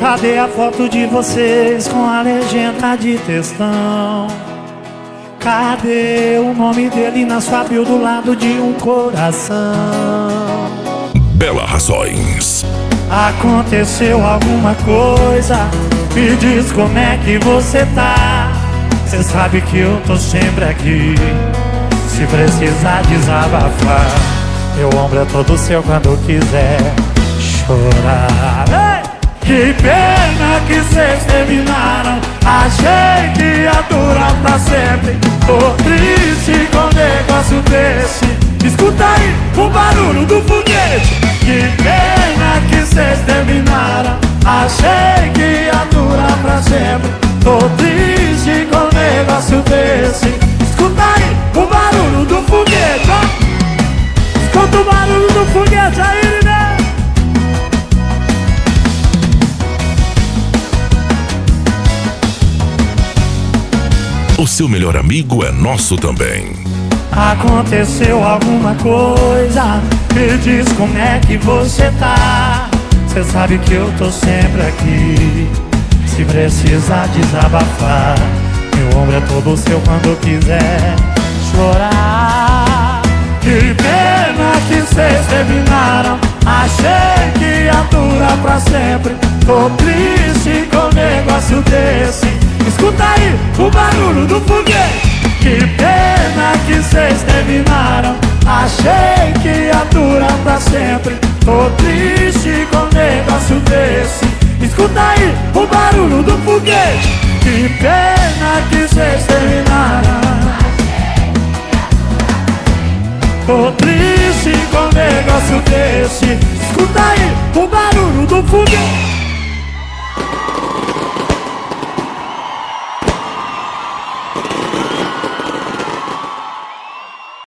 Cadê a foto de vocês com a legenda de textão? Cadê o nome dele na sua bio do lado de um coração? Bela Razões. Aconteceu alguma coisa? Me diz como é que você tá. Cê sabe que eu tô sempre aqui, se precisar desabafar. Meu ombro é todo seu quando quiser chorar. Ei! Que pena que cês terminaram. Achei que ia durar pra sempre. Tô triste com um negócio desse. Escuta aí o barulho do foguete. Que pena que cês terminaram. Achei que ia durar pra sempre. Tô triste com um negócio desse. Escuta aí o barulho do foguete, ó. Escuta o barulho do foguete aí, né? O seu melhor amigo é nosso também. Aconteceu alguma coisa? Me diz como é que você tá. Cê sabe que eu tô sempre aqui, se precisar desabafar. Meu ombro é todo seu quando quiser chorar. Que pena que cês terminaram. Achei que ia durar pra sempre. Tô triste com um negócio desse. Escuta aí o barulho do foguete. Que pena que cês terminaram. Achei que ia durar pra sempre. Tô triste com um negócio desse. Escuta aí o barulho do foguete. Que pena que cês terminaram. Tô triste com um negócio desse. Escuta aí o barulho do foguete.